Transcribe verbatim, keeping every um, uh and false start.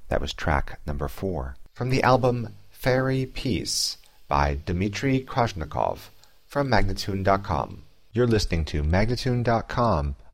That was track number four. From the album Fairy Peace by Dmitry Krasnikov from Magnatune dot com. You're listening to Magnatune dot com